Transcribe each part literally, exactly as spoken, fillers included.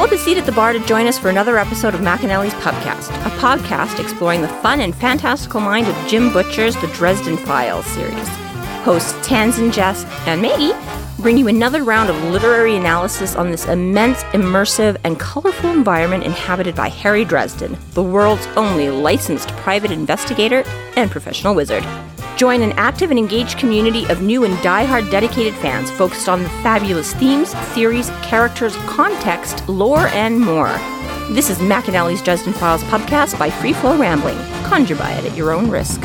up a seat at the bar to join us for another episode of McAnally's Pubcast, a podcast exploring the fun and fantastical mind of Jim Butcher's The Dresden Files series. Hosts Tanzin, Jess, and Maggie bring you another round of literary analysis on this immense, immersive, and colorful environment inhabited by Harry Dresden, the world's only licensed private investigator and professional wizard. Join an active and engaged community of new and die-hard dedicated fans focused on the fabulous themes, theories, characters, context, lore, and more. This is McAnally's Dresden Files Pubcast by Free Flow Rambling. Conjure by it at your own risk.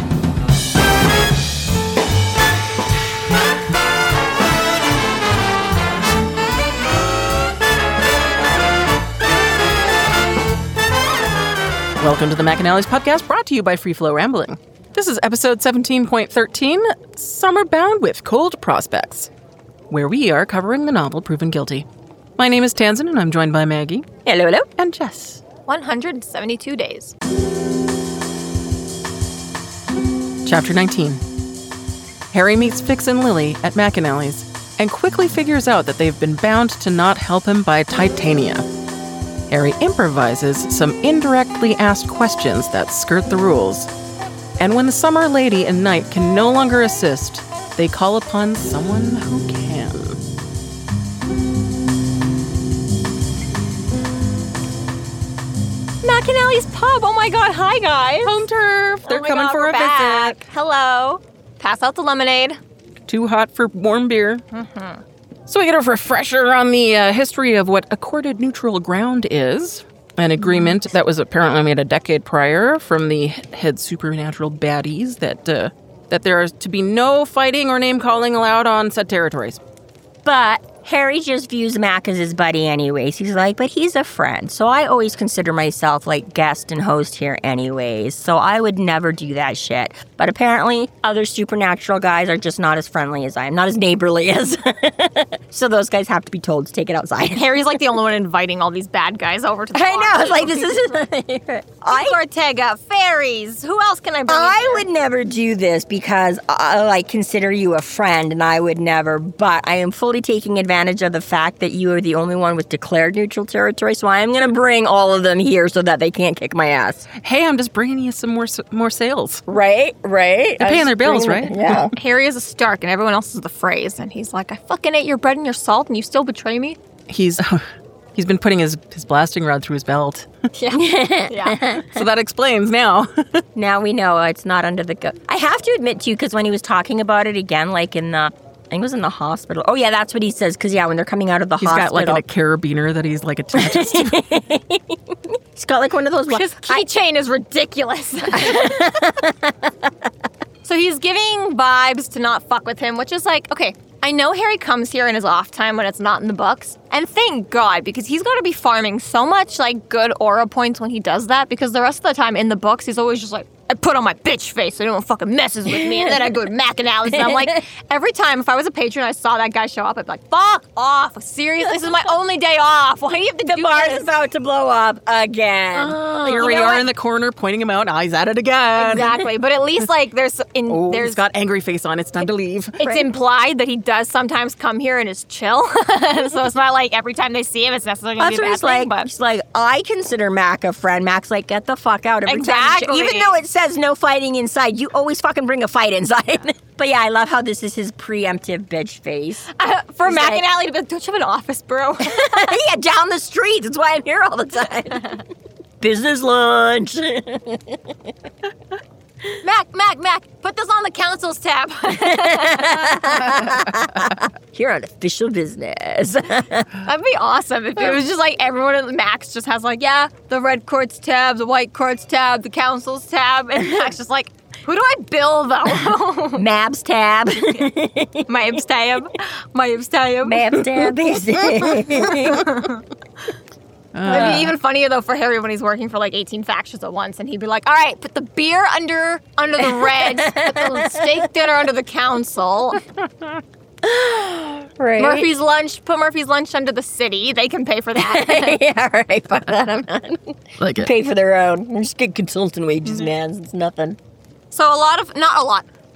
Welcome to the McAnally's Podcast, brought to you by Free Flow Rambling. This is episode seventeen point thirteen, Summer Bound with Cold Prospects, where we are covering the novel Proven Guilty. My name is Tanzin, and I'm joined by Maggie. Hello, hello. And Jess. one hundred seventy-two days. Chapter nineteen. Harry meets Fix and Lily at McAnally's and quickly figures out that they've been bound to not help him by Titania. Harry improvises some indirectly asked questions that skirt the rules. And when the Summer Lady and Knight can no longer assist, they call upon someone who can. McAnally's Pub. Oh my god, hi guys. Home turf. They're oh coming god, for we're a back. visit. Hello. Pass out the lemonade. Too hot for warm beer. Mm-hmm. So we get a refresher on the uh, history of what accorded neutral ground is. An agreement that was apparently made a decade prior from the head supernatural baddies that uh, that there is to be no fighting or name-calling allowed on said territories. But Harry just views Mac as his buddy anyways. He's like, but he's a friend. So I always consider myself like guest and host here anyways. So I would never do that shit. But apparently other supernatural guys are just not as friendly as I am. Not as neighborly as. So those guys have to be told to take it outside. Harry's like the only one inviting all these bad guys over to the bar. I know. It's like, this is... I, Ortega, fairies. Who else can I bring I in would never do this because I like consider you a friend and I would never. But I am fully taking advantage advantage of the fact that you are the only one with declared neutral territory, so I am going to bring all of them here so that they can't kick my ass. Hey, I'm just bringing you some more more sales. Right, right. They're paying their bills, right? Yeah. Harry is a Stark and everyone else is the Freys, and he's like, I fucking ate your bread and your salt and you still betray me? He's he's been putting his, his blasting rod through his belt. Yeah. Yeah. So that explains now. Now we know it's not under the... Go- I have to admit, too, because when he was talking about it again, like in the... I think it was in the hospital. Oh, yeah, that's what he says. Because, yeah, when they're coming out of the he's hospital. He's got, like, a carabiner that he's, like, attached to. He's got, like, one of those... His keychain is ridiculous. So he's giving vibes to not fuck with him, which is like, okay, I know Harry comes here in his off time when it's not in the books. And thank God, because he's got to be farming so much, like, good aura points when he does that. Because the rest of the time in the books, he's always just like, I put on my bitch face so no one fucking messes with me. And then I go to McAnally's and I'm like, every time if I was a patron I saw that guy show up, I'd be like, fuck off. Seriously, this is my only day off. Why do you have to the do bar's this? about to blow up again. Oh, Here you we know are what? in the corner pointing him out. Eyes at it again. Exactly. But at least like there's in Oh, there's he's got angry face on. It's time to leave. it's Right. implied that he does sometimes come here and is chill. So it's not like every time they see him it's necessarily going to That's be a what bad he's thing. like. But He's like, I consider Mac a friend. Mac's like, get the fuck out every Exactly. time. Even though it says no fighting inside, you always fucking bring a fight inside. But yeah, I love how this is his preemptive bitch face. uh, for He's like- McAnally to be like, don't you have an office, bro? Yeah, down the street. That's why I'm here all the time. Business lunch. Mac, Mac, Mac, put this on the council's tab. Here on official business. That'd be awesome if it was just like everyone at Max just has like, yeah, the red courts tab, the white courts tab, the council's tab, and Max just like, who do I bill though? Mabs tab. My Ibs tab. My Ibs tab. Mabs tab. It'd be even funnier though for Harry when he's working for like eighteen factions at once, and he'd be like, "All right, put the beer under under the Reds, put the steak dinner under the council. Right. Murphy's lunch, put Murphy's lunch under the city. They can pay for that." Yeah, right. Fuck that. I'm not. Like it. Pay for their own. Just get consultant wages, man. It's nothing. So a lot of, not a lot,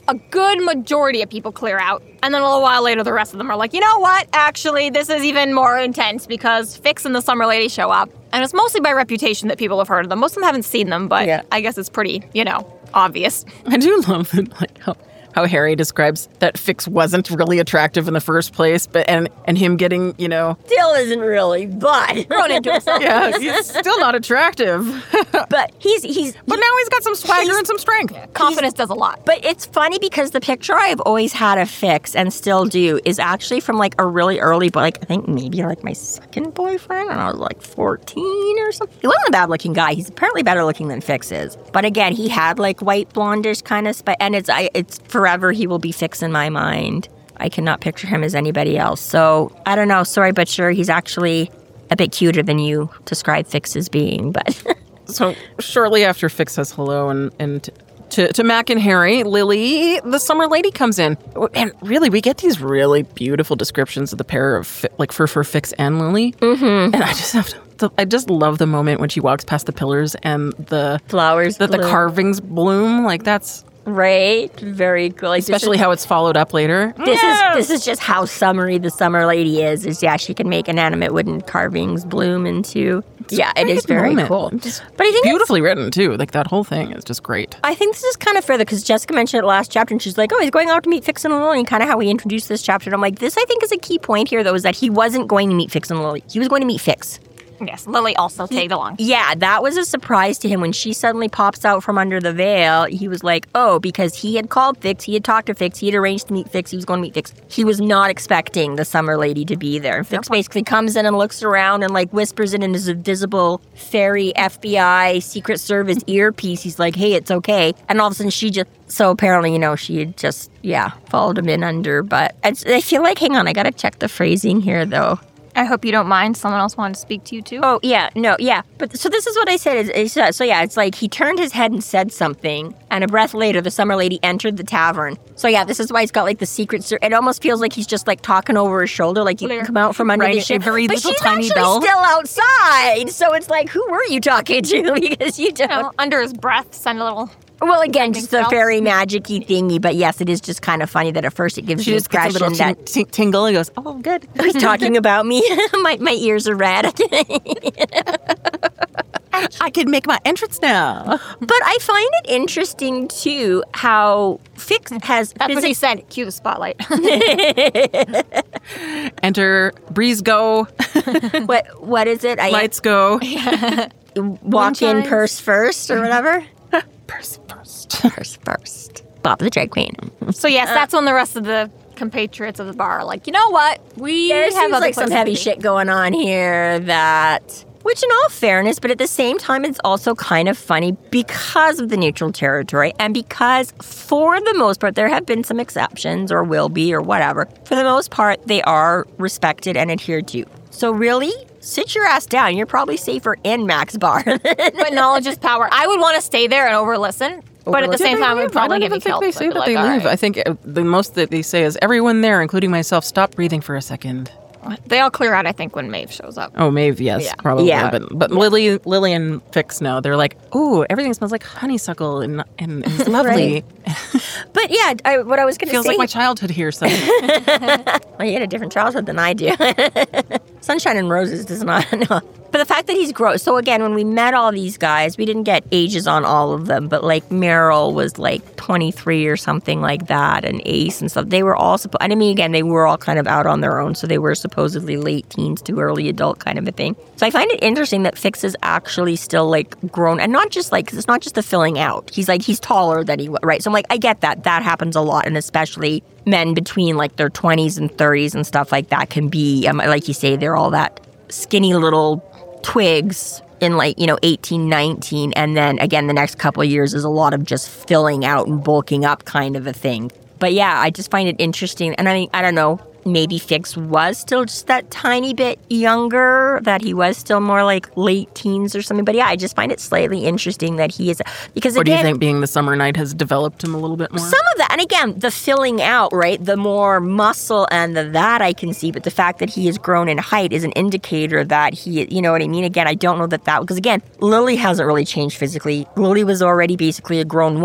a good majority of people clear out. And then a little while later, the rest of them are like, you know what? Actually, this is even more intense because Fix and the Summer Lady show up. And it's mostly by reputation that people have heard of them. Most of them haven't seen them, but yeah. I guess it's pretty, you know, obvious. I do love that, like, how, how Harry describes that Fix wasn't really attractive in the first place, but and, and him getting, you know... Still isn't really, but... Thrown into himself. Yeah, he's still not attractive. But he's... he's But now he's got some swagger and some strength. Yeah, confidence does a lot. But it's funny because the picture I've always had of Fix, and still do, is actually from, like, a really early, but, like, I think maybe, like, my second boyfriend, and I was, like, fourteen or something. He wasn't a bad-looking guy. He's apparently better looking than Fix is. But, again, he had, like, white, blondish kind of... Sp- and it's I, it's forever he will be Fix in my mind. I cannot picture him as anybody else. So, I don't know. Sorry, but sure, he's actually a bit cuter than you describe Fix as being, but... So, shortly after Fix says hello and, and to, to Mac and Harry, Lily, the Summer Lady, comes in. And really, we get these really beautiful descriptions of the pair of, like, for, for Fix and Lily. Mm-hmm. And I just have to, I just love the moment when she walks past the pillars and the... Flowers That the carvings bloom. Like, that's... Right, very cool. Like, Especially is, how it's followed up later. This yeah. is this is just how summery the Summer Lady is. Is yeah, she can make inanimate wooden carvings bloom into. It's yeah, it is very moment. cool. Just but I think beautifully written too. Like that whole thing is just great. I think this is kind of further because Jessica mentioned it last chapter, and she's like, "Oh, he's going out to meet Fix and Lily," and kind of how we introduced this chapter. And I'm like, this I think is a key point here, though, is that he wasn't going to meet Fix and Lily. He was going to meet Fix. Yes, Lily also tagged along. Yeah, that was a surprise to him when she suddenly pops out from under the veil. He was like, oh, because he had called Fix, he had talked to Fix, he had arranged to meet Fix, he was going to meet Fix. He was not expecting the Summer Lady to be there. And Fix basically comes in and looks around and like whispers in his invisible fairy F B I Secret Service earpiece. He's like, hey, it's okay. And all of a sudden she just, so apparently, you know, she had just, yeah, followed him in under. But it's, I feel like, hang on, I got to check the phrasing here, though. I hope you don't mind. Someone else wanted to speak to you, too. Oh, yeah. No, yeah. But so this is what I said. Is, is, so, yeah, it's like he turned his head and said something, and a breath later, the Summer Lady entered the tavern. So, yeah, this is why he's got, like, the secret... Sur- it almost feels like he's just, like, talking over his shoulder, like you can come out from under right, the ship. Very but little she's tiny actually bell. still outside. So it's like, who were you talking to? Because you don't... You know, under his breath, send a little... Well, again, just a very magic-y thingy, but yes, it is just kind of funny that at first it gives she the just gets a impression little that... T- t- tingle and goes, oh, good. He's talking about me. my, my ears are red. I can make my entrance now. But I find it interesting, too, how Fix has... That's what he said. Cue the spotlight. Enter, breeze go. what What is it? I, Lights go. Walk in, purse first, or whatever? Purse first. Purse first. Bob the drag queen. So, yes, that's when the rest of the compatriots of the bar are like, you know what? We there have seems other like some heavy be. shit going on here that... Which, in all fairness, but at the same time, it's also kind of funny because of the neutral territory and because, for the most part, there have been some exceptions or will be or whatever. For the most part, they are respected and adhered to. So really, sit your ass down. You're probably safer in Mac's bar. But knowledge is power. I would want to stay there and over-listen. But at the same time, I would probably give me killed. I don't think they say that like, they leave. right. I think the most that they say is, everyone there, including myself, stop breathing for a second. They all clear out, I think, when Maeve shows up. Oh, Maeve, yes, yeah. probably. Yeah. But but yeah. Lily, Lily and Fix, no. They're like, oh, everything smells like honeysuckle and, and, and it's lovely. But yeah, I, what I was going to say... Feels like my childhood here. So. Well, you had a different childhood than I do. Sunshine and Roses does not... No. But the fact that he's grown... So again, when we met all these guys, we didn't get ages on all of them, but like Meryl was like twenty-three or something like that, and Ace and stuff. They were all... Suppo- I mean, again, they were all kind of out on their own, so they were supposedly late teens to early adult kind of a thing. So I find it interesting that Fix is actually still like grown, and not just like... Because it's not just the filling out. He's like, he's taller than he was, right? So I'm like, I get that. That happens a lot, and especially men between like their twenties and thirties and stuff like that can be, um, like you say, they're all that skinny little twigs in like, you know, eighteen, nineteen, and then again the next couple of years is a lot of just filling out and bulking up kind of a thing. But yeah, I just find it interesting, and I mean, I don't know, maybe Fix was still just that tiny bit younger, that he was still more like late teens or something. But yeah, I just find it slightly interesting that he is, because Or again... do you think being the summer night has developed him a little bit more? Some of that, and again, the filling out, right? The more muscle and the that I can see, but the fact that he has grown in height is an indicator that he, you know what I mean? Again, I don't know that that, because again, Lily hasn't really changed physically. Lily was already basically a grown woman,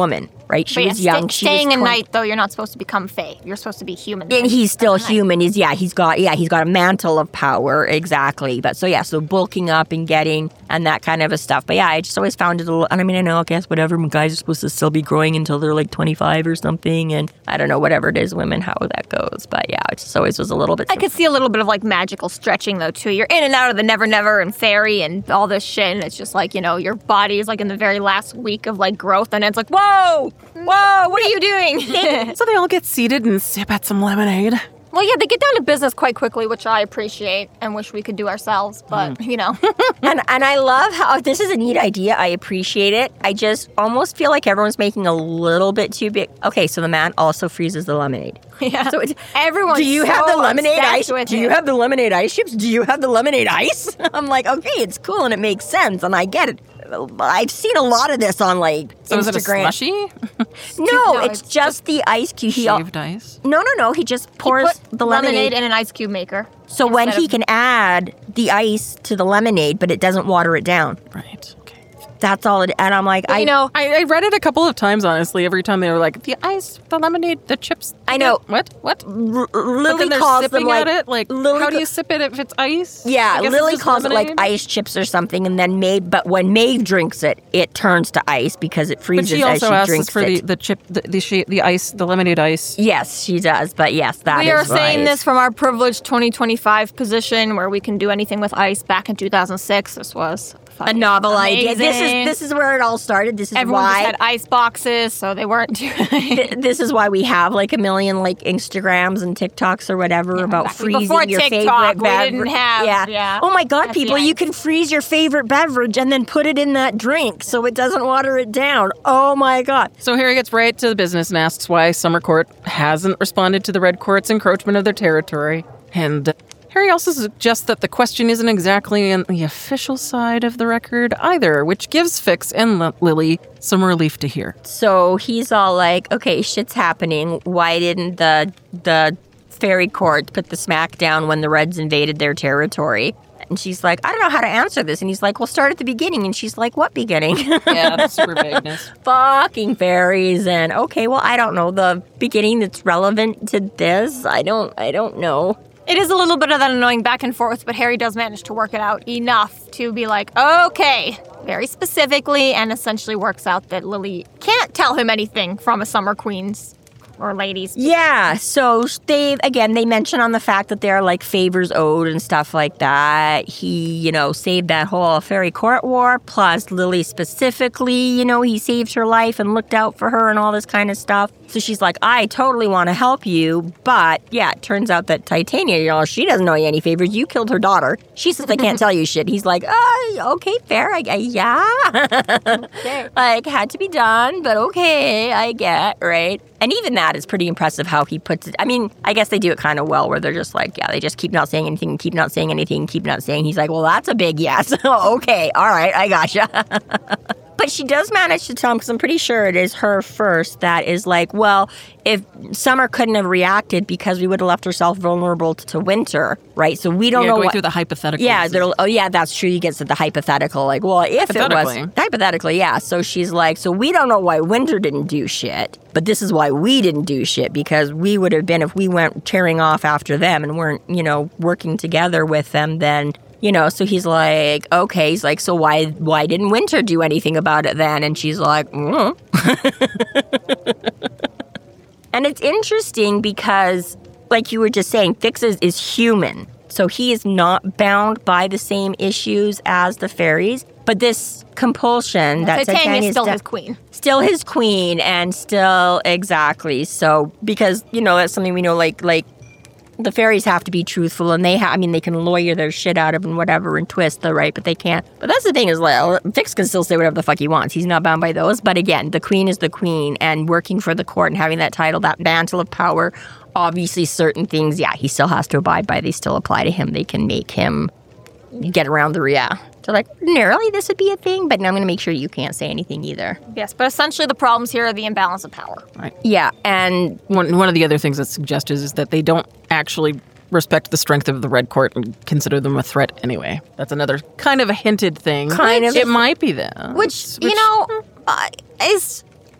right? She But was yeah, young. sta- She staying was in twenty. night, though, you're not supposed to become Fae. You're supposed to be human. And he's still At night. human. He's yeah. He's got yeah. He's got a mantle of power. Exactly. But so yeah. So bulking up and getting and that kind of a stuff. But yeah, I just always found it a little. And I mean, I know. I guess whatever. Guys are supposed to still be growing until they're like twenty-five or something. And I don't know whatever it is, women, how that goes. But yeah, it just always was a little bit. I could see a little bit of like magical stretching though too. You're in and out of the Never Never and fairy and all this shit, and it's just like, you know, your body is like in the very last week of like growth, and it's like, whoa, whoa, what are you doing? So they all get seated and sip at some lemonade. Well, yeah, they get down to business quite quickly, which I appreciate and wish we could do ourselves, but Mm. you know. and and I love how this is a neat idea. I appreciate it. I just almost feel like everyone's making a little bit too big. Okay, so the man also freezes the lemonade. Yeah. So it's, Everyone's do you so have the lemonade obsessed ice? with Do you it. have the lemonade ice chips? Do you have the lemonade ice? I'm like, okay, it's cool and it makes sense and I get it. I've seen a lot of this on like So is it a Instagram. slushy? No, No, it's, it's just the ice cube. He al- Shaved ice? no, no, no. He just pours Put the lemonade. in an ice cube maker. so when instead he of- can add the ice to the lemonade, but it doesn't water it down. Right. Okay. That's all it. And I'm like, But, I you know, I, I read it a couple of times, honestly. Every time they were like, the ice, the lemonade, the chips. I know. What? What? R- But Lily then they're calls sipping them like at it? Like, Lily how do ca- you sip it if it's ice? Yeah, I guess Lily it's just calls it like lemonade? ice chips or something, and then Maeve. But when Maeve drinks it, it turns to ice because it But freezes she as also she asks drinks for it. the, the chip, the, the, she, the ice, the lemonade ice. Yes, she does. But yes, that is we are saying right. this from our privileged twenty twenty-five position where we can do anything with ice. Back in two thousand six, this was a novel idea. This is amazing. this is where it all started. This is Everyone why just had ice boxes, so they weren't doing th- this is why we have like a million like Instagrams and TikToks or whatever about exactly. freezing Before your TikTok, favorite we beverage. didn't have- yeah. yeah. Oh my God, That's the people! You ice. can freeze your favorite beverage and then put it in that drink so it doesn't water it down. Oh my God! So Harry gets right to the business and asks why Summer Court hasn't responded to the Red Court's encroachment of their territory. And Harry also suggests that the question isn't exactly on the official side of the record either, which gives Fix and L- Lily some relief to hear. So he's all like, "Okay, shit's happening. Why didn't the the fairy court put the smack down when the Reds invaded their territory?" And she's like, "I don't know how to answer this." And he's like, "Well, start at the beginning." And she's like, "What beginning?" Yeah, that's super vagueness. Fucking fairies. And okay, well, I don't know the beginning that's relevant to this. I don't. I don't know. It is a little bit of that annoying back and forth, but Harry does manage to work it out enough to be like, okay, very specifically, and essentially works out that Lily can't tell him anything from a Summer Queen's or ladies. Yeah, so they, again, they mention on the fact that there are like favors owed and stuff like that. He, you know, saved that whole fairy court war, plus Lily specifically, you know, he saved her life and looked out for her and all this kind of stuff. So she's like, I totally want to help you, but yeah, it turns out that Titania, you know, she doesn't know you any favors. You killed her daughter. She says, I can't tell you shit. He's like, oh, okay, fair. I, I yeah. Okay. Like, had to be done, but okay, I get, right? And even that is pretty impressive how he puts it. I mean, I guess they do it kind of well where they're just like, yeah, they just keep not saying anything, keep not saying anything, keep not saying. He's like, well, that's a big yes. Okay, all right, I gotcha. But she does manage to tell him, because I'm pretty sure it is her first, that is like, well, if Summer couldn't have reacted because we would have left herself vulnerable to, to Winter, right? So we don't Yeah, know going what... through the hypothetical. Yeah, they'll- oh yeah, that's true. He gets at the hypothetical, like, well, if it was Hypothetically. hypothetically, yeah. So she's like, so we don't know why Winter didn't do shit, but this is why we didn't do shit, because we would have been, if we went tearing off after them and weren't, you know, working together with them, then, you know. So he's like, okay, he's like, so why why didn't Winter do anything about it then? And she's like, mm. And it's interesting because, like you were just saying, Fix is, is human. So he is not bound by the same issues as the fairies. But this compulsion that Titania's Titania's still de- his queen. Still his queen, and still, exactly. So, because, you know, that's something we know, like, like, the fairies have to be truthful, and they have, I mean, they can lawyer their shit out of and whatever and twist the right, but they can't. But that's the thing is, like, Fix can still say whatever the fuck he wants. He's not bound by those. But again, the queen is the queen, and working for the court and having that title, that mantle of power, obviously certain things, yeah, he still has to abide by. They still apply to him. They can make him get around the, yeah. So, like, ordinarily this would be a thing, but now I'm going to make sure you can't say anything either. Yes, but essentially the problems here are the imbalance of power. Right. Yeah, and One, one of the other things that's suggested is that they don't actually respect the strength of the Red Court and consider them a threat anyway. That's another kind of a hinted thing. Kind of. It might be that. Which, you know, uh, is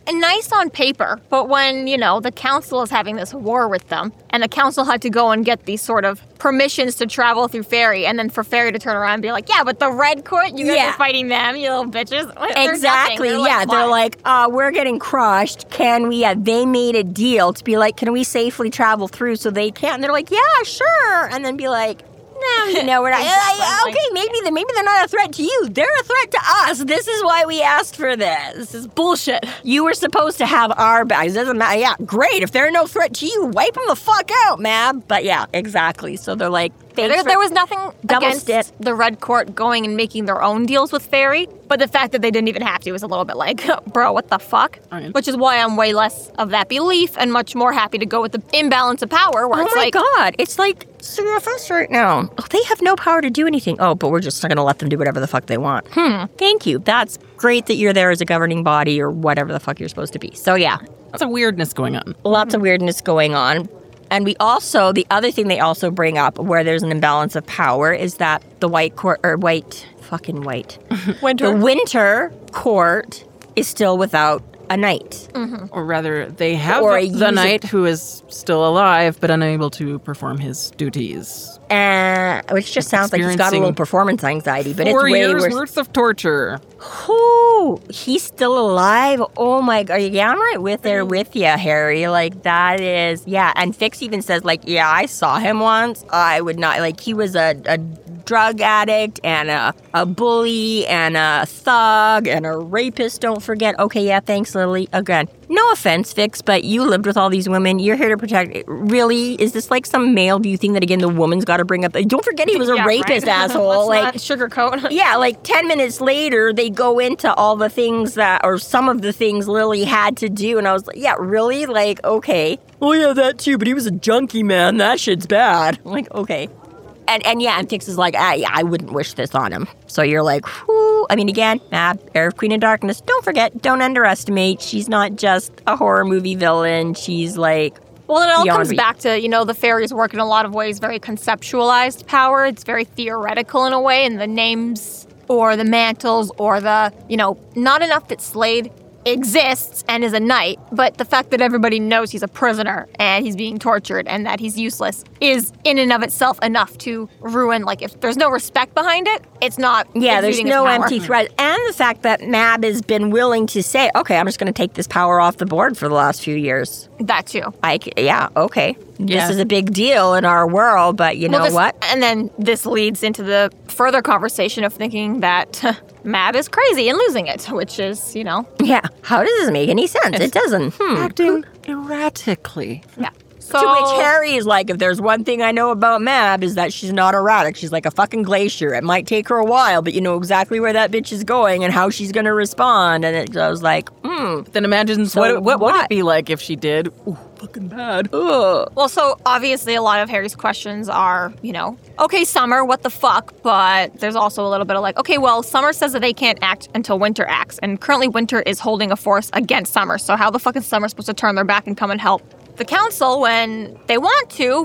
nice on paper, but when, you know, the council is having this war with them, and the council had to go and get these sort of permissions to travel through Fairy, and then for Fairy to turn around and be like, yeah, but the Red Court, you guys Yeah. are fighting them, you little bitches. There's Exactly. nothing. They're yeah, like, they're "What?" like, uh, we're getting crushed. Can we? Yeah, they made a deal to be like, can we safely travel through so they can't? And they're like, yeah, sure. And then be like, no, you know, we're not. Exactly. Okay, maybe they maybe they're not a threat to you. They're a threat to us. This is why we asked for this. This is bullshit. You were supposed to have our bags. Doesn't matter. Yeah, great. If they're no threat to you, wipe them the fuck out, man. But yeah, exactly. So they're like, thanks There, for- there was nothing Double against stick. the Red Court going and making their own deals with Fairy, but the fact that they didn't even have to was a little bit like, bro, what the fuck? Right. Which is why I'm way less of that belief and much more happy to go with the imbalance of power, where Oh it's my like, god, it's like C F S right now. Oh, they have no power to do anything. Oh, but we're just going to let them do whatever the fuck they want. Hmm. Thank you. That's great that you're there as a governing body or whatever the fuck you're supposed to be. So yeah, Lots of weirdness going on. lots of weirdness going on. And we also, the other thing they also bring up where there's an imbalance of power is that the white court, or white, fucking white, winter. the winter court is still without a knight. Or rather, they have Or a the user- knight who is still alive but unable to perform his duties. Uh, which just sounds like he's got a little Experiencing performance anxiety, but Four it's way years worse. worth of torture. Whoo, he's still alive. Oh my god. Yeah, I'm right with there with you, Harry. Like, that is, yeah. And Fix even says, like, yeah, I saw him once. I would not, like, he was a, a drug addict and a, a bully and a thug and a rapist, don't forget. Okay, yeah, thanks, Lily. Again, no offense, Fix, but you lived with all these women. You're here to protect. Really? Is this like some male view thing that, again, the woman's got to bring up? Don't forget he was a Yeah, rapist, right. asshole. Let's Like, not sugarcoat. yeah, like ten minutes later, they go into all the things that, or some of the things Lily had to do. And I was like, yeah, really? Like, okay. Oh, yeah, that too, but he was a junkie, man. That shit's bad. I'm like, okay. And and yeah, and Fix is like, ah, yeah, I wouldn't wish this on him. So you're like, whoo. I mean, again, ah, Air Queen of Darkness. Don't forget, don't underestimate. She's not just a horror movie villain. She's like, Well, it all beyond comes re- back to, you know, the fairies work in a lot of ways very conceptualized power. It's very theoretical in a way, and the names or the mantles or the, you know, not enough that Slade exists and is a knight, but the fact that everybody knows he's a prisoner and he's being tortured and that he's useless is in and of itself enough to ruin, like, if there's no respect behind it, it's not yeah, there's exuding its no power. empty threat. And the fact that Mab has been willing to say, okay, I'm just going to take this power off the board for the last few years. That too. I, c- yeah, okay. Yeah. This is a big deal in our world, but you know Well, this- what? And then this leads into the further conversation of thinking that Mab is crazy and losing it, which is, you know, Yeah. How does this make any sense? It doesn't. Hmm. Acting erratically. yeah. So, To which Harry is like, if there's one thing I know about Mab is that she's not erratic. She's like a fucking glacier. It might take her a while, but you know exactly where that bitch is going and how she's going to respond. And it, I was like, hmm. Then imagine So what, what would what? it be like if she did. Ooh, fucking bad. Ugh. well, so obviously a lot of Harry's questions are, you know, okay, Summer, what the fuck? But there's also a little bit of like, okay, well, Summer says that they can't act until Winter acts. And currently Winter is holding a force against Summer. So how the fuck is Summer supposed to turn their back and come and help the council when they want to,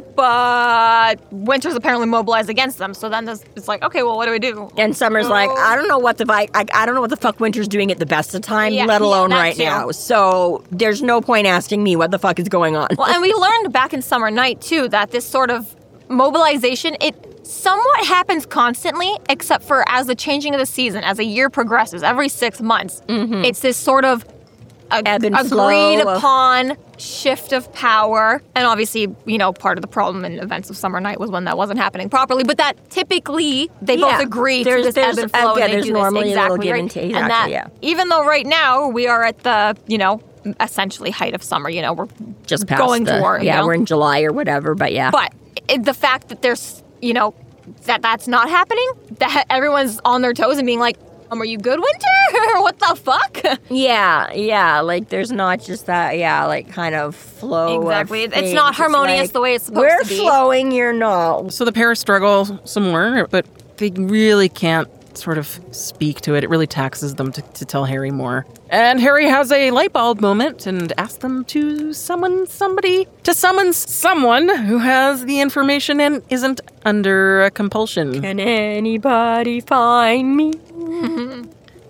but Winter's apparently mobilized against them? So then there's, it's like, okay, well, what do we do? And Summer's like, I don't know what the vi- I, I don't know what the fuck Winter's doing at the best of time, Yeah, let yeah, alone that right too. now. So there's no point asking me what the fuck is going on. Well, and we learned back in Summer Night, too, that this sort of mobilization, it somewhat happens constantly, except for as the changing of the season, as a year progresses, every six months, it's this sort of a, Ebb and agreed flow of- upon shift of power. And obviously, you know, part of the problem in events of Summer Night was when that wasn't happening properly, but that typically they Yeah. both agree There's- to this there's- ebb and flow, again, and they there's do this normally a little exactly give right. and take. and Exactly, that, yeah. even though right now we are at the, you know, essentially height of summer, you know, we're Just past going the, toward, you yeah, know? we're in July or whatever, but yeah. But it, the fact that there's, you know, that that's not happening, that everyone's on their toes and being like, um, are you good, Winter? What the fuck? Yeah, yeah, like there's not just that, yeah, like kind of flow. of Exactly. It's things. not harmonious like, the way it's supposed we're to be. flowing, you're not. So the pair struggle some more, but they really can't sort of speak to it. It really taxes them to, to tell Harry more. And Harry has a light bulb moment and asks them to summon somebody, to summon someone who has the information and isn't under a compulsion. Can anybody find me?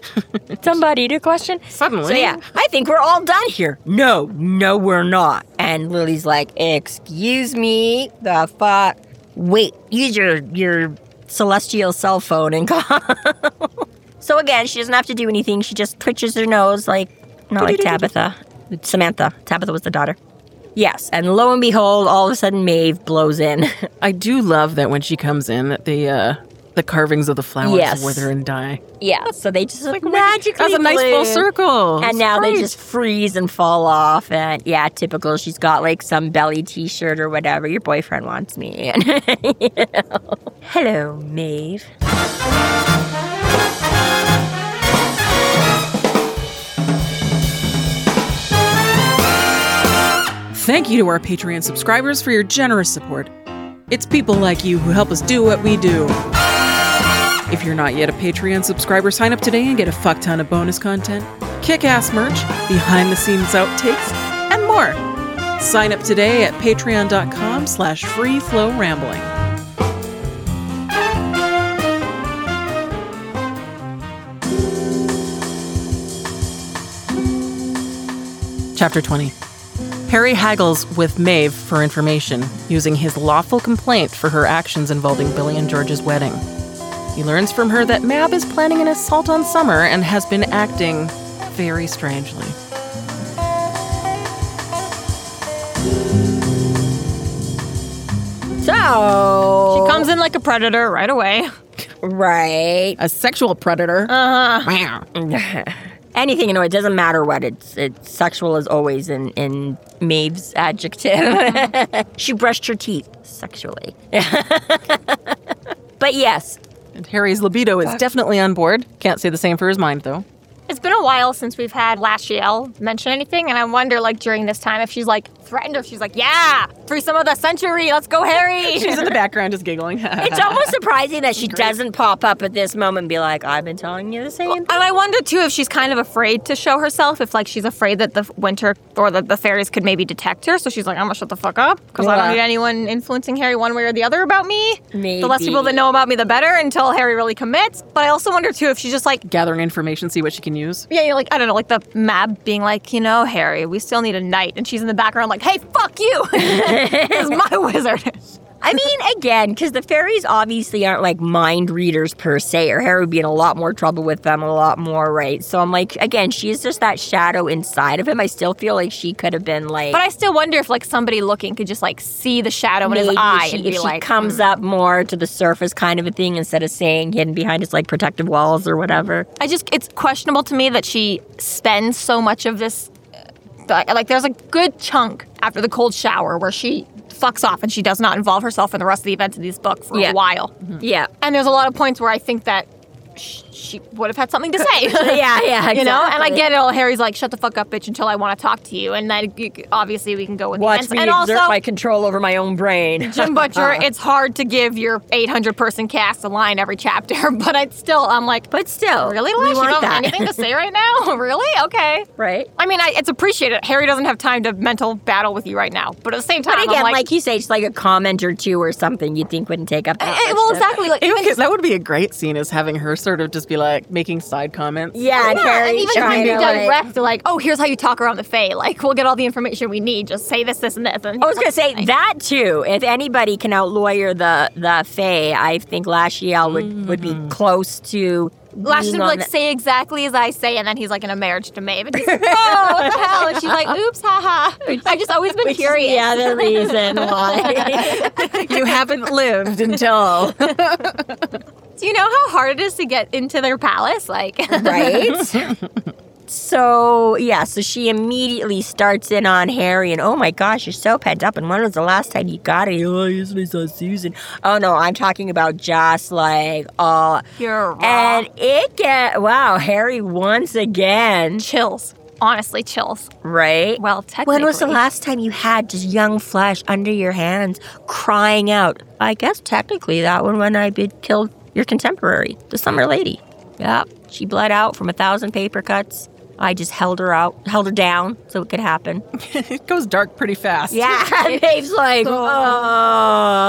somebody to question. Suddenly. So yeah, I think we're all done here. No, no, we're not. And Lily's like, excuse me, the fuck? Wait, use your, your celestial cell phone and call. So again, she doesn't have to do anything. She just twitches her nose like, not like Tabitha. Samantha. Tabitha was the daughter. Yes, and lo and behold, all of a sudden Maeve blows in. I do love that when she comes in, that the uh, the carvings of the flowers Yes. wither and die. Yeah, so they just like magically That's a nice full bloom. circle. And It's now great. they just freeze and fall off. And yeah, typical. She's got like some belly t-shirt or whatever. Your boyfriend wants me. And you know. Hello, Maeve. Thank you to our Patreon subscribers for your generous support. It's people like you who help us do what we do. If you're not yet a Patreon subscriber, sign up today and get a fuck ton of bonus content, kick-ass merch, behind-the-scenes outtakes, and more. Sign up today at patreon.com slash freeflowrambling. Chapter twenty. Harry haggles with Maeve for information, using his lawful complaint for her actions involving Billy and George's wedding. He learns from her that Mab is planning an assault on Summer and has been acting very strangely. So... She comes in like a predator right away. Right. A sexual predator. Uh-huh. Anything, you know, it doesn't matter what. It's, it's sexual is always in, in Maeve's adjective. She brushed her teeth sexually. But yes. And Harry's libido is definitely on board. Can't say the same for his mind, though. It's been a while since we've had Lashiel mention anything, and I wonder, like, during this time, if she's, like, threatened or if she's like, yeah, free some of the century, let's go, Harry. She's in the background just giggling. It's almost surprising that she doesn't pop up at this moment and be like, I've been telling you the same thing. And I wonder, too, if she's kind of afraid to show herself, if, like, she's afraid that the winter or the, the fairies could maybe detect her, so she's like, I'm gonna shut the fuck up, because I Yeah. don't need anyone influencing Harry one way or the other about me. Maybe. The less people that know about me, the better, until Harry really commits. But I also wonder, too, if she's just like, Gathering information, see what she can use. yeah, you're like, I don't know, like the Mab being like, you know, Harry, we still need a knight. And she's in the background like, hey, fuck you. This is my wizard. I mean, again, because the fairies obviously aren't like mind readers per se, or Harry would be in a lot more trouble with them, a lot more, right? So I'm like, again, she's just that shadow inside of him. I still feel like she could have been like... But I still wonder if like somebody looking could just like see the shadow in his maybe eye she, and if be she like, comes mm. up more to the surface kind of a thing instead of staying hidden behind his like protective walls or whatever. I just, it's questionable to me that she spends so much of this, uh, like there's a good chunk after the cold shower where she fucks off and she does not involve herself in the rest of the events of this book for Yeah. a while. Yeah. And there's a lot of points where I think that sh- she would have had something to say. yeah, yeah, You know, and I exactly. get it all. Harry's like, shut the fuck up, bitch, until I want to talk to you. And then you, obviously we can go with Watch the me and exert also, my control over my own brain. Jim Butcher, it's hard to give your eight hundred person cast a line every chapter, but I'd still, I'm like, But still, really, we Lash? You want don't have that. anything to say right now? Really? Okay. Right? I mean, I, it's appreciated. Harry doesn't have time to mental battle with you right now. But at the same time, But again, I'm like, like, you say, just like a comment or two or something you'd think wouldn't take up that Eh, much well, time. exactly. Like, It even would- that would be a great scene, is having her sort of just be like making side comments. Yeah, and yeah, Harry and even trying be to like... direct, like, oh, here's how you talk around the Fae. Like, we'll get all the information we need. Just say this, this, and this. And I was gonna say that too. If anybody can out-lawyer the the Fae, I think Lashiel would, Mm-hmm. would be close to. Lash being should on like the- say exactly as I say, and then he's like in a marriage to Maeve, and he's like, "Oh, what the hell?" And she's like, "Oops, haha." I've just always been Which is curious. the other reason why. You haven't lived until. Do you know how hard it is to get into their palace? Like, Right? So, yeah, so she immediately starts in on Harry, and oh my gosh, you're so pent up. And when was the last time you got it? Oh, yesterday I saw Susan. Oh, no, I'm talking about just like, oh. You're wrong. And it get, wow, Harry once again. chills. Honestly, chills. Right? Well, technically. When was the last time you had just young flesh under your hands crying out? I guess technically that one when I did killed your contemporary, the Summer Lady. Yep. She bled out from a thousand paper cuts. I just held her out, held her down so it could happen. It goes dark pretty fast. Yeah. Maeve's like, oh.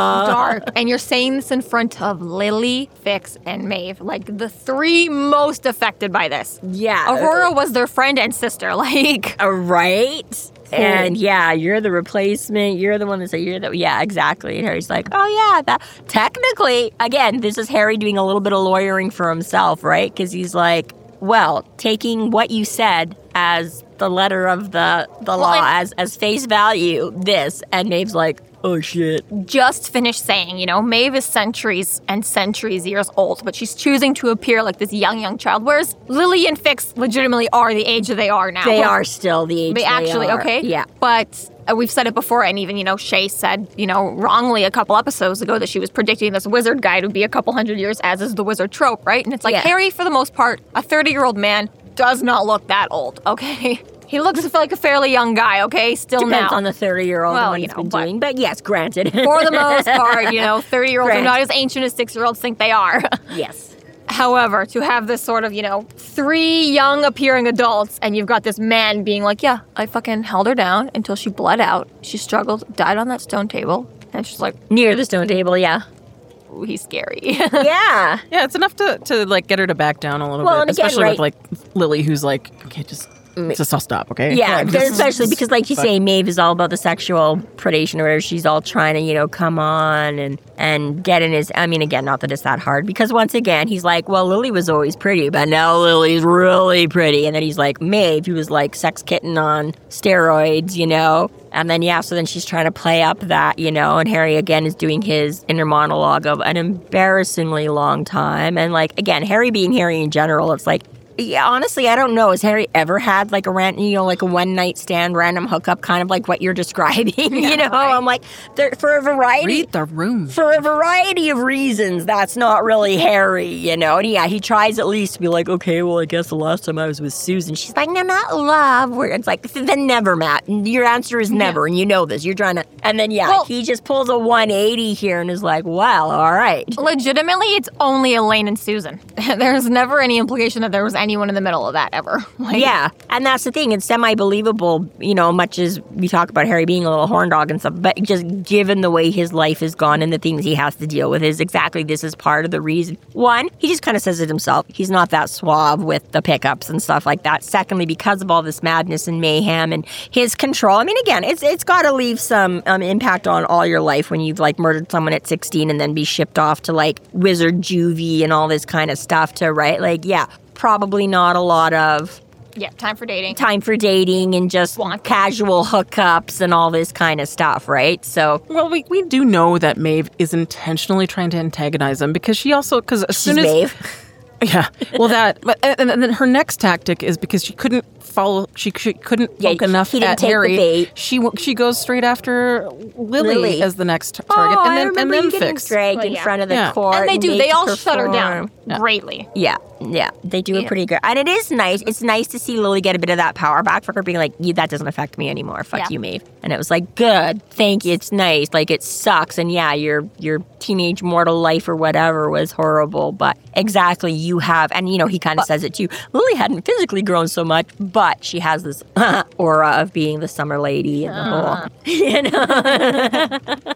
arc, and you're saying this in front of Lily, Fix, and Maeve, like the three most affected by this. Yeah. Aurora was their friend and sister, like. Uh, right? And yeah, you're the replacement. You're the one that said you're the, yeah, exactly. And Harry's like, oh yeah, that technically, again, this is Harry doing a little bit of lawyering for himself, right? Because he's like, well, taking what you said as the letter of the the Well, law, and- as as face value, this. And Maeve's like, oh shit. Just finished saying, you know, Maeve is centuries and centuries years old, but she's choosing to appear like this young, young child, whereas Lily and Fix legitimately are the age that they are now. They are still the age They actually, are. okay? Yeah. But uh, we've said it before, and even, you know, Shay said, you know, wrongly a couple episodes ago that she was predicting this wizard guy to be a couple hundred years, as is the wizard trope, right? And it's like, Yeah. Harry, for the most part, a thirty-year-old man, does not look that old, okay? He looks like a fairly young guy, okay? Still Depends now. on the thirty-year-old Well, and what you he's know, been but- doing. But yes, granted. For the most part, you know, thirty-year-olds are Grant. not as ancient as six-year-olds think they are. Yes. However, to have this sort of, you know, three young appearing adults, and you've got this man being like, yeah, I fucking held her down until she bled out. She struggled, died on that stone table. And she's like, Near the stone table, yeah. ooh, he's scary. Yeah. Yeah, it's enough to, to like get her to back down a little Well, bit, and again, especially right- with like Lily, who's like, okay, just just I'll stop, okay? Yeah, Like, because this is- especially because, like you fuck. say, Maeve is all about the sexual predation, where she's all trying to, you know, come on and and get in his. I mean, again, not that it's that hard, because once again, he's like, well, Lily was always pretty, but now Lily's really pretty, and then he's like, Maeve, he was like sex kitten on steroids, you know. And then, yeah, so then she's trying to play up that, you know, and Harry, again, is doing his inner monologue of an embarrassingly long time. And, like, again, Harry being Harry in general, it's like, yeah, honestly, I don't know. Has Harry ever had, like, a ran- you know, like a one-night stand random hookup, kind of like what you're describing, you know? right. I'm like, there, for a variety... Read the room. For a variety of reasons, that's not really Harry, you know? And yeah, he tries at least to be like, okay, well, I guess the last time I was with Susan. She's like, no, not love. Where it's like, then never, Matt. Your answer is never, and you know this. You're trying to... And then, yeah, Well- he just pulls a one eighty here and is like, well, all right. Legitimately, it's only Elaine and Susan. There's never any implication that there was anyone in the middle of that ever. Like, Yeah, and that's the thing. It's semi-believable, you know, much as we talk about Harry being a little horn dog and stuff, but just given the way his life has gone and the things he has to deal with is exactly this is part of the reason. One, he just kind of says it himself. He's not that suave with the pickups and stuff like that. Secondly, because of all this madness and mayhem and his control. I mean, again, it's it's got to leave some um, impact on all your life when you've, like, murdered someone at sixteen and then be shipped off to, like, wizard juvie and all this kind of stuff to, right? Like, yeah, probably not a lot of Yeah, time for dating. time for dating and just Want- casual hookups and all this kind of stuff, right? So Well, we, we do know that Maeve is intentionally trying to antagonize him because she also, because as she's soon as... Maeve. Yeah, well, that, but, and, and then her next tactic is because she couldn't follow, she, she couldn't Yeah, poke enough he didn't at take the Harry. bait. She w- she goes straight after Lily, Lily. as the next t- target, Oh, and I then and remember then you getting Fix. dragged Well, in yeah. front of the Yeah. court. And they do. made They to all shut her down perform. Yeah. greatly. Yeah, yeah, they do a Yeah. pretty good, and it is nice. It's nice to see Lily get a bit of that power back for her being like, yeah, that doesn't affect me anymore. Fuck Yeah. you, Maeve. And it was like, good, thank you. It's nice. Like, it sucks, and yeah, your your teenage mortal life or whatever was horrible, but exactly, you have, and you know, he kind of says it too. Lily hadn't physically grown so much, but she has this aura of being the summer lady and the whole, you know.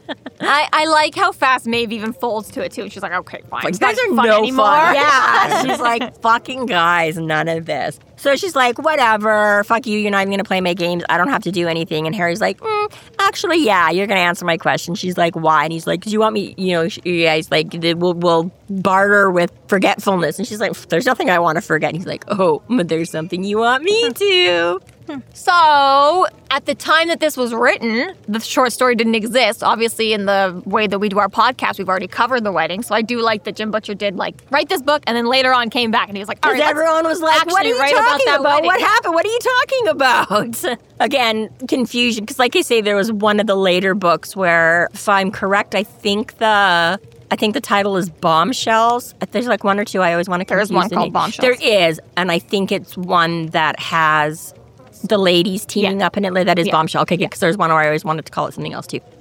I, I like how fast Maeve even folds to it too. She's like, okay, fine. Like, It's not guys are fun no anymore. fun. Yeah. She's like, fucking guys, none of this. So she's like, whatever, fuck you, you're not even going to play my games. I don't have to do anything. And Harry's like, mm, actually, yeah, you're going to answer my question. She's like, why? And he's like, do you want me, you know, sh- yeah, he's like, we'll, we'll barter with forgetfulness. And she's like, there's nothing I want to forget. And he's like, oh, but there's something you want me to. So, at the time that this was written, the short story didn't exist. Obviously, in the way that we do our podcast, we've already covered the wedding. So I do like that Jim Butcher did like write this book and then later on came back and he was like, all Because right, let's everyone was like, what are actually you write about talking that about? wedding. What happened? What are you talking about? Again, confusion. Because like I say, there was one of the later books where, if I'm correct, I think the... I think the title is Bombshells. There's like one or two I always want to confuse. There is one the called name. Bombshells. There is, and I think it's one that has the ladies teaming Yeah. up in it. That is Yeah. Bombshell. Okay, because there's one where I always wanted to call it something else too.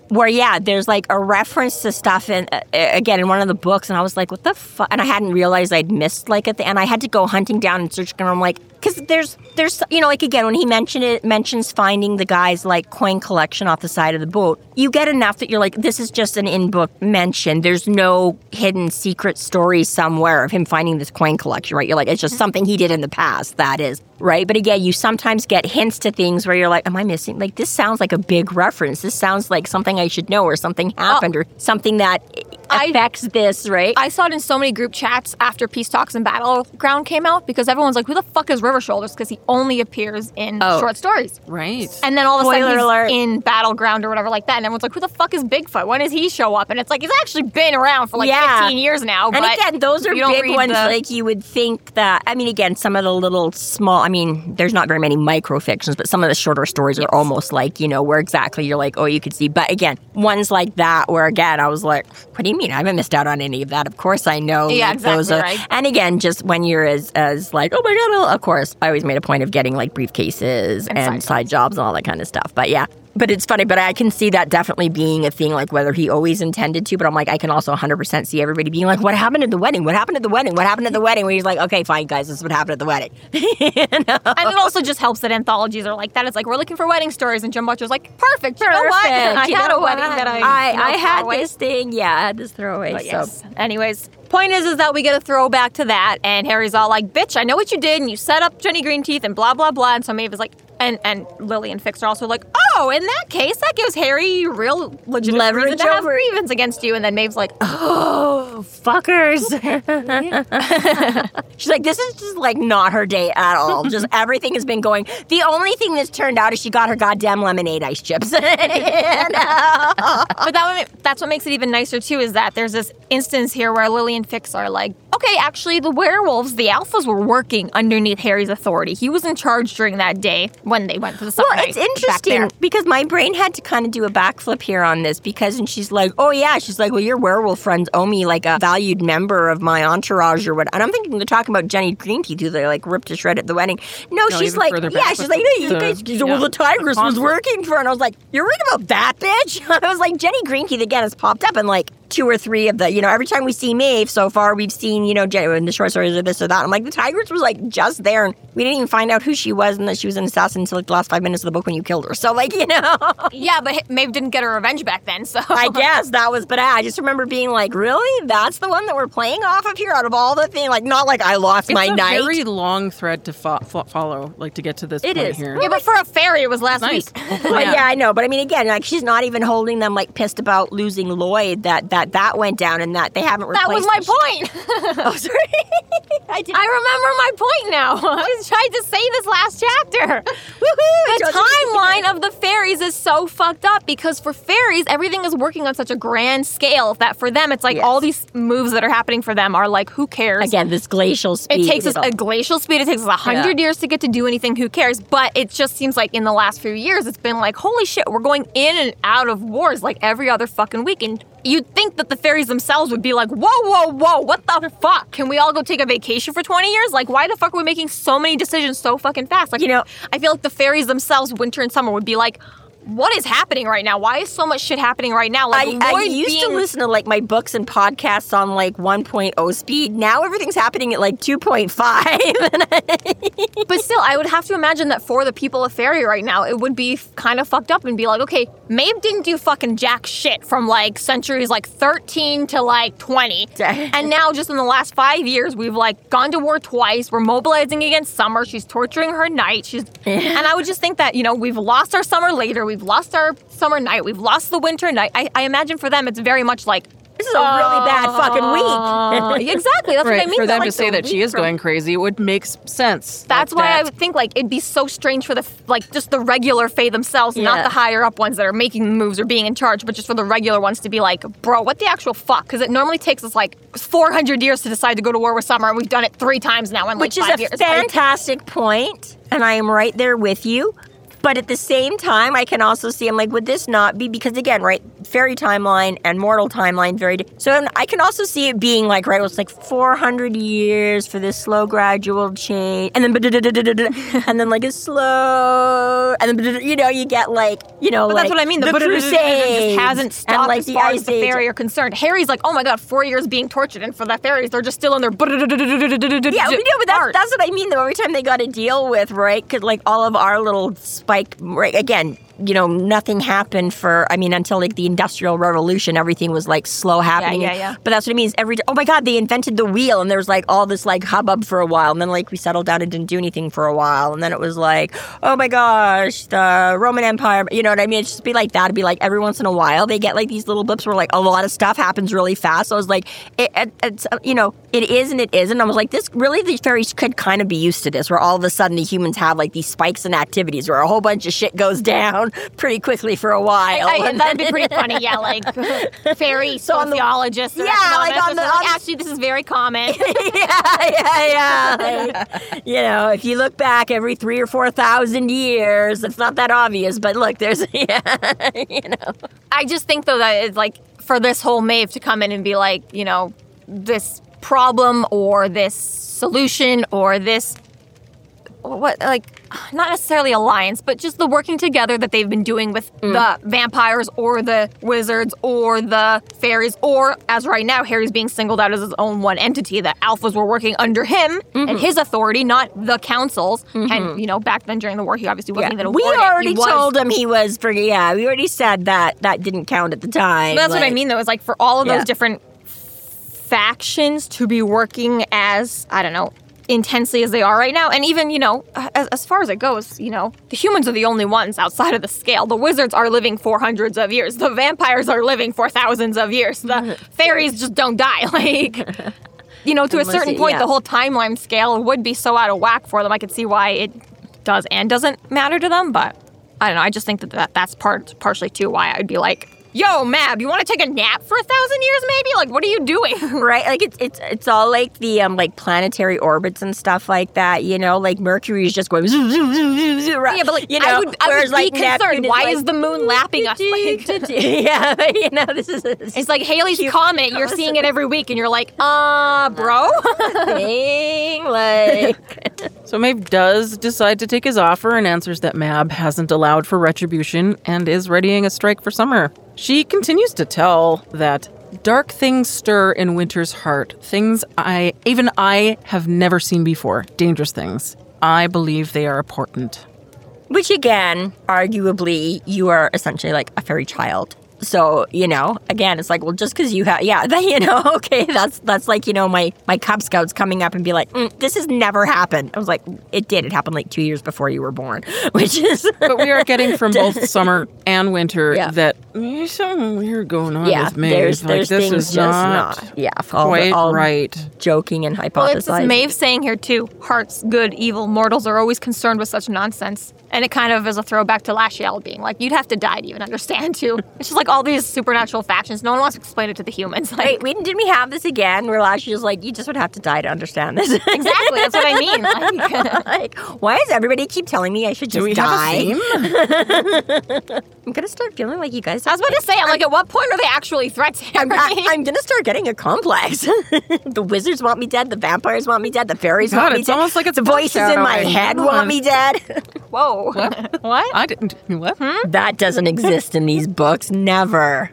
where, yeah, there's like a reference to stuff in, uh, again, in one of the books, and I was like, what the fuck? And I hadn't realized I'd missed like a thing, and I had to go hunting down and searching, and I'm like, because there's, there's, you know, like again, when he mentioned it, mentions finding the guy's like coin collection off the side of the boat, you get enough that you're like, this is just an in-book mention. There's no hidden secret story somewhere of him finding this coin collection, right? You're like, it's just something he did in the past, that is, right? But again, you sometimes get hints to things where you're like, am I missing? Like, this sounds like a big reference. This sounds like something I should know, or something happened, oh, or something that affects I, this, right? I saw it in so many group chats after Peace Talks and Battleground came out, because everyone's like, who the fuck is River Shoulders? Because he only appears in oh. short stories. Right. And then all of a Spoiler sudden he's alert. in Battleground or whatever like that, and everyone's like, who the fuck is Bigfoot? When does he show up? And it's like, he's actually been around for like yeah. fifteen years now. And but again, those are big ones, the... like you would think that, I mean, again, some of the little small, I mean, there's not very many microfictions, but some of the shorter stories yes. are almost like, you know, where exactly you're like, oh, you could see. But again, ones like that where, again, I was like, what do you mean? I haven't missed out on any of that. Of course I know. Yeah, like, exactly those are, right. And again, just when you're as, as like, oh my God, of course, I always made a point of getting like briefcases and, and side, side jobs and all that kind of stuff. But yeah. But it's funny, but I can see that definitely being a thing, like whether he always intended to, but I'm like, I can also one hundred percent see everybody being like, what happened at the wedding? What happened at the wedding? What happened at the wedding? Where he's like, okay, fine, guys, this is what happened at the wedding. You know? And it also just helps that anthologies are like that. It's like, we're looking for wedding stories, and Jim Butcher's like, perfect, you know what? I you had know a wedding what? that I I, you know, I had away. this thing, yeah, I had this throwaway. But so. yes. Anyways, point is, is that we get a throwback to that, and Harry's all like, bitch, I know what you did, and you set up Jenny Greenteeth, and blah, blah, blah. And so Maeve is like, and, and Lily and Fix are also like, oh, in that case, that gives Harry real legitimate Leverage reason to have over- grievance against you. And then Maeve's like, oh, fuckers. She's like, this is just like not her day at all. Just everything has been going. The only thing that's turned out is she got her goddamn lemonade ice chips. You know? But that would, that's what makes it even nicer, too, is that there's this instance here where Lily and Fix are like, okay, actually, the werewolves, the alphas were working underneath Harry's authority. He was in charge during that day when they went to the summer Well, night it's interesting because my brain had to kind of do a backflip here on this because, and she's like, oh yeah, she's like, well, your werewolf friends owe me like a valued member of my entourage or what. And I'm thinking they're talking about Jenny Greenteeth, who they like ripped to shred at the wedding. No, no she's like, yeah, she's like, no, you the, guys, yeah, well, the Tigress the was working for her. And I was like, you're right about that, bitch. I was like, Jenny Greenteeth again has popped up and like, two or three of the, you know, every time we see Maeve so far, we've seen, you know, in the short stories or this or that. I'm like, the Tigress was like just there, and we didn't even find out who she was and that she was an assassin until like the last five minutes of the book when you killed her. So, like, you know. Yeah, but Maeve didn't get her revenge back then, so. I guess that was, but I just remember being like, really? That's the one that we're playing off of here out of all the things? Like, not like I lost it's my a night. It's a very long thread to fo- fo- follow, like, to get to this it point is. here. Yeah, but for a fairy, it was last nice. week. Well, yeah. yeah, I know. But I mean, again, like, she's not even holding them, like, pissed about losing Lloyd, that that, that went down and that they haven't replaced. That was my the point. Oh, sorry. I, didn't. I remember my point now. I was trying to say this last chapter. Woohoo! The timeline of the fairies is so fucked up because for fairies, everything is working on such a grand scale that for them, it's like yes. all these moves that are happening for them are like, who cares? Again, this glacial speed. It takes us a glacial speed. It takes us a hundred Yeah. years to get to do anything. Who cares? But it just seems like in the last few years, it's been like, holy shit, we're going in and out of wars like every other fucking week. And you'd think that the fairies themselves would be like, whoa, whoa, whoa, what the fuck? Can we all go take a vacation for twenty years? Like, why the fuck are we making so many decisions so fucking fast? Like, You know- I feel like the fairies themselves, winter and summer, would be like, what is happening right now? Why is so much shit happening right now? Like, I, I Lloyd used being... to listen to like my books and podcasts on like one point oh speed. Now everything's happening at like two point five. But still, I would have to imagine that for the people of Fairy right now, it would be kind of fucked up and be like, okay, Maeve didn't do fucking jack shit from like centuries like thirteen to like twenty. And now just in the last five years, we've like gone to war twice. We're mobilizing against Summer. She's torturing her night. She's, and I would just think that, you know, we've lost our Summer later. We've lost our Summer night. We've lost the Winter night. I, I imagine for them, it's very much like, This is a really bad fucking week. Uh, exactly. That's right, what I mean. for them Like to say the that she week is from- going crazy, it would make sense. That's like why that. I would think like it'd be so strange for the like just the regular Fae themselves, Yeah. not the higher up ones that are making the moves or being in charge, but just for the regular ones to be like, bro, what the actual fuck? Because it normally takes us like four hundred years to decide to go to war with Summer, and we've done it three times now in like Which is five a years. fantastic point, and I am right there with you. But at the same time, I can also see, I'm like, would this not be, because again, right, fairy timeline and mortal timeline very... Di- so I can also see it being like, right, it's like four hundred years for this slow gradual change, and then and then like a slow, and then, you know, you get like, you know, but like that's what I mean. The, the Crusades just hasn't stopped and, like, as the far Ice as the Age. fairy are concerned. Harry's like, oh my god, four years being tortured, and for the fairies, they're just still in their... Yeah, we know, but that's, that's what I mean, though. Every time they got to deal with, right, because like all of our little spike, right, again, you know, nothing happened for, I mean, until like the Industrial Revolution, everything was like slow happening. Yeah, yeah, yeah. But that's what it means. Every, oh my God, they invented the wheel, and there was like all this like hubbub for a while, and then like we settled down and didn't do anything for a while, and then it was like, oh my gosh, the Roman Empire, you know what I mean? It's just be like that. It'd be like every once in a while they get like these little blips where like a lot of stuff happens really fast. So I was like, it, it, it's, you know, it is and it isn't. I was like, this really, these fairies could kind of be used to this, where all of a sudden the humans have like these spikes in activities where a whole bunch of shit goes down pretty quickly for a while. I, I, that'd be pretty funny, yeah, like fairy So on the- sociologists. or Yeah, like economists on the- are like, on- actually, this is very common. yeah, yeah, yeah. Like, you know, if you look back every three or four thousand years, it's not that obvious. But look, there's, yeah, you know. I just think, though, that it's like for this whole Maeve to come in and be like, you know, this problem or this solution or this, what, like, not necessarily alliance, but just the working together that they've been doing with mm. the vampires or the wizards or the fairies, or as right now, Harry's being singled out as his own one entity, that alphas were working under him mm-hmm. and his authority, not the councils. Mm-hmm. And, you know, back then during the war, he obviously wasn't yeah. even a We warden. already he was, told him he was pretty, yeah, we already said that that didn't count at the time. But that's like, what I mean, though, is like for all of yeah. those different factions to be working as, I don't know, intensely as they are right now. And even, you know, as, as far as it goes, you know, the humans are the only ones outside of the scale. The wizards are living for hundreds of years. The vampires are living for thousands of years. The fairies just don't die. Like, you know, to Unless a certain it, point, yeah. the whole timeline scale would be so out of whack for them. I could see why it does and doesn't matter to them. But I don't know. I just think that, that that's part partially too why I'd be like, yo, Mab, you want to take a nap for a thousand years, maybe? Like, what are you doing? Right? Like, it's it's it's all like the um like planetary orbits and stuff like that, you know? Like, Mercury is just going... Right? Yeah, but like, you know, I would, I would be like, concerned. Why is, is the moon lapping us? Like, yeah, you know, this is... A, it's like Halley's Comet. You're seeing it every week, and you're like, uh, bro? Thing, like... So Maeve does decide to take his offer and answers that Mab hasn't allowed for retribution and is readying a strike for summer. She continues to tell that dark things stir in Winter's heart, things I, even I, have never seen before, dangerous things. I believe they are important. Which, again, arguably, you are essentially like a fairy child. So, you know, again, it's like, well, just because you have, yeah, then, you know, okay, that's that's like, you know, my, my Cub Scouts coming up and be like, mm, this has never happened. I was like, it did. It happened like two years before you were born, which is... But we are getting from both summer and winter yeah. that there's something weird going on yeah, with Maeve. There's, there's like, this things is just not, not, yeah, all, quite all right. Joking and hypothesizing. Well, it's this Maeve saying here, too, hearts, good, evil, mortals are always concerned with such nonsense. And it kind of is a throwback to Lashiel being like, you'd have to die to even understand, too. It's just like all these supernatural factions. No one wants to explain it to the humans. Like, Wait, we, didn't we have this again where Lashiel's like, you just would have to die to understand this? Exactly, that's what I mean. Like, like, why does everybody keep telling me I should just Do we die? have a theme? I'm going to start feeling like you guys... I was about to say, I'm like, at what point are they actually threats? I'm, I, I'm going to start getting a complex. The wizards want me dead. The vampires want me dead. The fairies God, want me it's dead. almost like it's the voices in my foreshadowing. head Come want on. me dead. Whoa. What? What? I didn't... What? Hmm? That doesn't exist in these books. Never.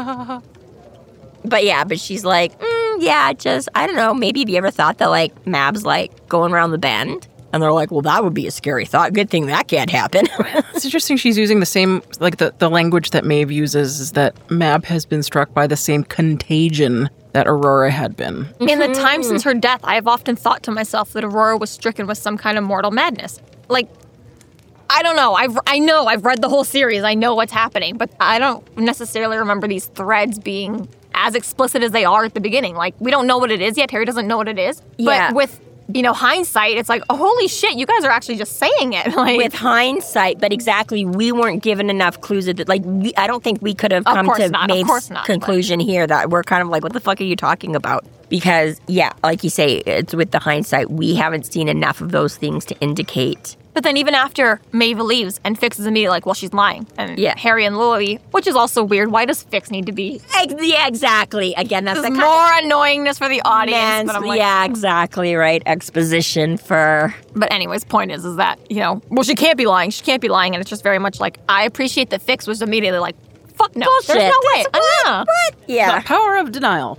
But yeah, but she's like, mm, yeah, just, I don't know, maybe have you ever thought that, like, Mab's, like, going around the bend? And they're like, well, that would be a scary thought. Good thing that can't happen. It's interesting she's using the same, like, the, the language that Maeve uses is that Mab has been struck by the same contagion that Aurora had been. In the time since her death, I have often thought to myself that Aurora was stricken with some kind of mortal madness. Like, I don't know. I've I know I've read the whole series. I know what's happening, but I don't necessarily remember these threads being as explicit as they are at the beginning. Like, we don't know what it is yet. Harry doesn't know what it is. Yeah. But with, you know, hindsight, it's like, oh, holy shit, you guys are actually just saying it. Like, With hindsight, but exactly, we weren't given enough clues that, like, we, I don't think we could have Of come course to not, of Maeve's course not, conclusion here that we're kind of like, what the fuck are you talking about? Because, yeah, like you say, it's with the hindsight, we haven't seen enough of those things to indicate But then even after Maeve leaves and Fix is immediately like, well, she's lying. And Yeah. Harry and Lily, which is also weird. Why does Fix need to be... Ex- yeah, exactly. Again, that's There's the more kind annoyingness for the audience. Mans- But I'm like, yeah, exactly, right. Exposition for... But anyways, point is, is that, you know, well, she can't be lying. She can't be lying. And it's just very much like, I appreciate that Fix was immediately like, fuck no. Bullshit. There's no way. That's what- Uh-uh. what? Yeah. The power of denial.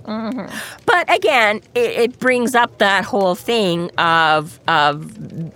But again, it, it brings up that whole thing of of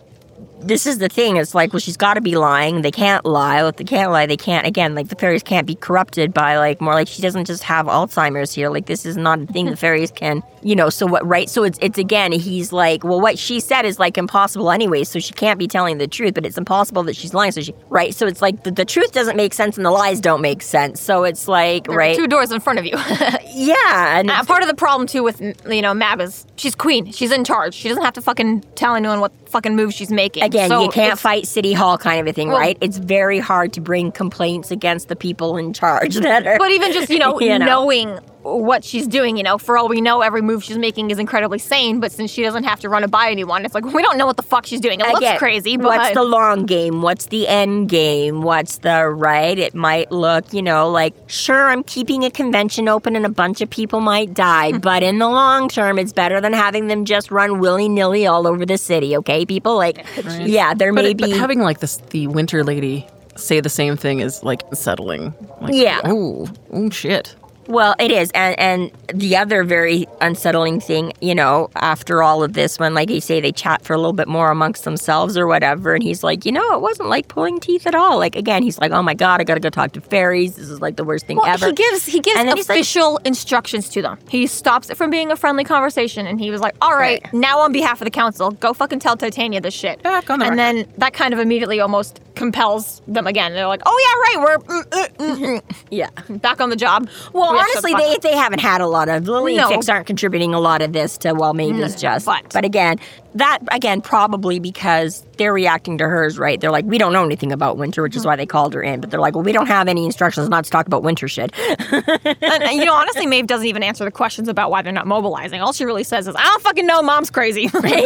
this is the thing. It's like, well, she's got to be lying. They can't lie. If they can't lie, they can't. Again, like the fairies can't be corrupted by like more like she doesn't just have Alzheimer's here. Like this is not a thing the fairies can, you know. So what? Right? So it's it's again. He's like, well, what she said is like impossible anyway. So she can't be telling the truth. But it's impossible that she's lying. So she right. So it's like the, the truth doesn't make sense and the lies don't make sense. So it's like There are right. two doors in front of you. Yeah. And Uh, part of the problem too with you know Mab is she's queen. She's in charge. She doesn't have to fucking tell anyone what fucking moves she's making. Again, So you can't it's- fight City Hall kind of a thing, Well- right? It's very hard to bring complaints against the people in charge that are. But even just you know, You know. knowing what she's doing, you know, for all we know, every move she's making is incredibly sane. But since she doesn't have to run it by anyone, it's like we don't know what the fuck she's doing. It Again, looks crazy, but what's the long game? What's the end game? What's the right? It might look, you know, like, sure, I'm keeping a convention open and a bunch of people might die, but in the long term, it's better than having them just run willy-nilly all over the city, okay, people? Like, yeah, there But, may it, be... but having like this, the Winter Lady say the same thing is like unsettling. Like, Yeah. Oh, oh shit. Well, it is. And and the other very unsettling thing, you know, after all of this, when, like you say, they chat for a little bit more amongst themselves or whatever, and he's like, you know, it wasn't like pulling teeth at all. Like, again, he's like, oh my God, I gotta go talk to fairies. This is like the worst thing well, ever. he gives he gives And then he's like- official instructions to them. He stops it from being a friendly conversation, and he was like, "All right, Right. now on behalf of the council, go fucking tell Titania this shit." Back on the and record. then that kind of immediately almost compels them again. They're like, "Oh yeah, right, we're mm, mm, mm, yeah. mm, back on the job." Well, We have to honestly, fuck- they they haven't had a lot of Lily No. and Fix aren't contributing a lot of this to well, maybe it's just. but- But again, that again probably because they're reacting to hers, right? They're like, we don't know anything about winter, which is why they called her in. But they're like, well, we don't have any instructions not to talk about winter shit. and, and, you know, honestly, Maeve doesn't even answer the questions about why they're not mobilizing. All she really says is, "I don't fucking know. Mom's crazy."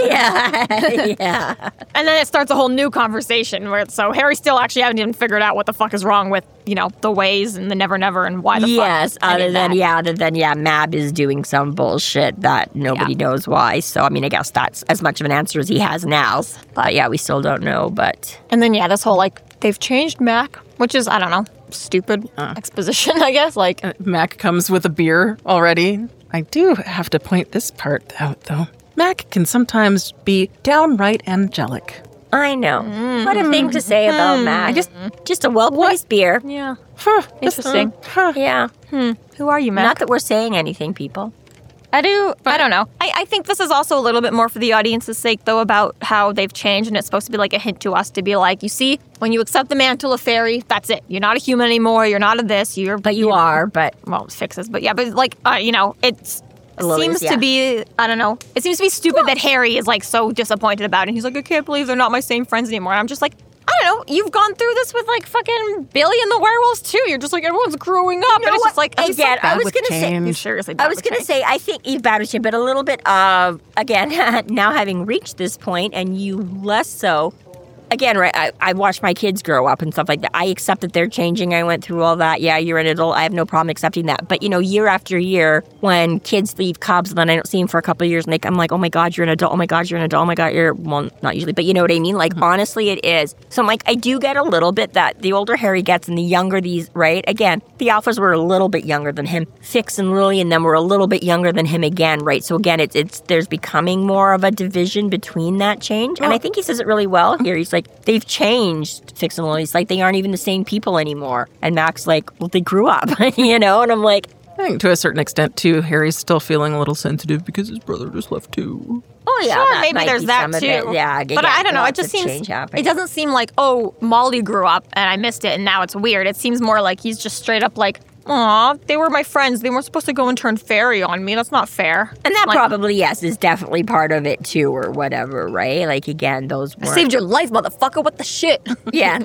yeah, yeah. And then it starts a whole new conversation where so Harry still actually hasn't even figured out what the fuck is wrong with, you know, the ways and the never never and why the Yes, fuck. any other of than that. yeah, other than yeah, Mab is doing some bullshit that nobody Yeah. knows why. So I mean, I guess that's as much of an answer as he has now. But yeah, we still don't know. But And then yeah, this whole like they've changed Mac, which is I don't know, stupid exposition, I guess. Like Uh, Mac comes with a beer already. I do have to point this part out, though. Mac can sometimes be downright angelic. I know what a thing to say about Mac. Just just a well placed beer. yeah, Huh, interesting. Huh. Yeah, Who are you, Mac? not that we're saying anything, people. I do. I don't know. I, I think this is also a little bit more for the audience's sake, though, about how they've changed, and it's supposed to be like a hint to us to be like, you see, when you accept the mantle of fairy, that's it. You're not a human anymore. You're not a this. You're. But you you're- are. But Well, it fixes, but yeah, but like, uh, you know, it's. It Lily's, seems yeah. to be, I don't know, it seems to be stupid that Harry is like so disappointed about it. And he's like, I can't believe they're not my same friends anymore. And I'm just like, I don't know, you've gone through this with like fucking Billy and the werewolves too. You're just like, everyone's growing up. know and it's what? just like, I'm just Again, like, I bad was with gonna say- change. He's seriously I bad was with going to change. say, I think Eve Battersea, but a little bit of, again, now having reached this point and you less so, again, right, I, I watched my kids grow up and stuff like that. I accept that they're changing. I went through all that. Yeah, you're an adult. I have no problem accepting that. But, you know, year after year, when kids leave Cubs and then I don't see them for a couple of years and they, I'm like, oh my God, you're an adult. Oh my God, you're an adult. Oh my God, you're, well, not usually, but you know what I mean? Like, honestly, it is. So I'm like, I do get a little bit that the older Harry gets and the younger these, right? Again, the Alphas were a little bit younger than him. Fix and Lily and them were a little bit younger than him again, right? So again, it's, it's, there's becoming more of a division between that change. And I think he says it really well here. He's like, they've changed. Fix and Lily's like they aren't even the same people anymore. And Mac's like, well, they grew up, you know? And I'm like, I think to a certain extent, too, Harry's still feeling a little sensitive because his brother just left, too. oh yeah, Sure, that maybe might there's be that some of too. it. Yeah, but I don't know. It just seems change happening. it doesn't seem like oh Molly grew up and I missed it and now it's weird. It seems more like he's just straight up like, aw, they were my friends. They weren't supposed to go and turn fairy on me. That's not fair. And that Like, probably, yes, is definitely part of it too, or whatever, right? Like again, those I weren't. saved your life, motherfucker. What the shit? Yeah,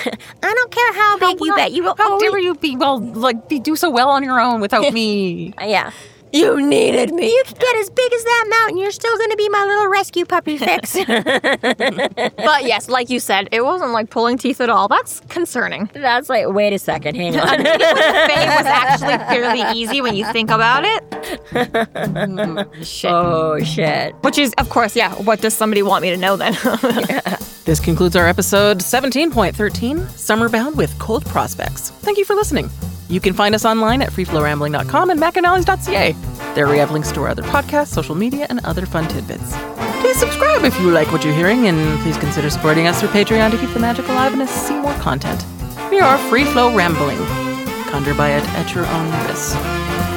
I don't care how big you bet. You will How always. dare you be well, like be do so well on your own without me? Yeah. You needed me. You could get as big as that mountain. You're still going to be my little rescue puppy Fix. But yes, like you said, it wasn't like pulling teeth at all. That's concerning. That's like, wait a second, hang on. Faye was actually fairly easy when you think about it. Mm, shit. Oh, shit. Which is, of course, yeah, what does somebody want me to know then? Yeah. This concludes our episode seventeen point thirteen, Summerbound with Cold Prospects. Thank you for listening. You can find us online at free flow rambling dot com and macanallies dot c a. There we have links to our other podcasts, social media, and other fun tidbits. Please subscribe if you like what you're hearing, and please consider supporting us through Patreon to keep the magic alive and to see more content. We are Free Flow Rambling. Conjure by it at your own risk.